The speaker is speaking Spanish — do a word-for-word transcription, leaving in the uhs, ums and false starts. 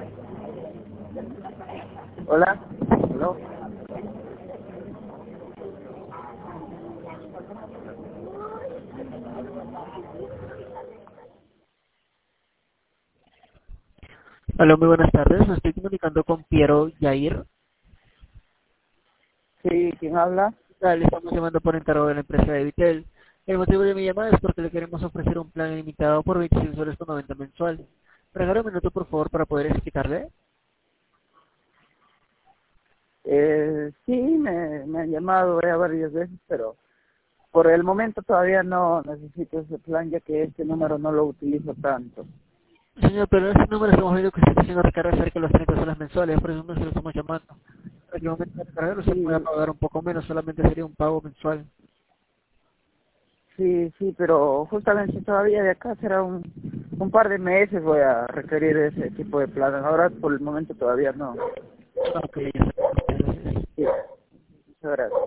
Hola. Hello. Hola, muy buenas tardes. Me estoy comunicando con Piero Yair. Sí, ¿quién habla? Le estamos llamando por encargo de la empresa de Vitel. El motivo de mi llamada es porque le queremos ofrecer un plan ilimitado por veintiséis soles con noventa mensual. Regala un minuto, por favor, para poder explicarle. Eh, sí, me, me han llamado ya varias veces, pero por el momento todavía no necesito ese plan, ya que este número no lo utilizo tanto. Señor, pero en este número estamos viendo que usted está haciendo recarga cerca de los treinta soles mensuales, por eso no se lo estamos llamando. Para que el momento de recargar usted pueda Sí, pagar un poco menos, solamente sería un pago mensual. sí, sí, pero justamente todavía de acá será un, un par de meses voy a requerir ese tipo de plan. Ahora por el momento todavía no. Ok, ya sé. Gracias. Sí, muchas gracias.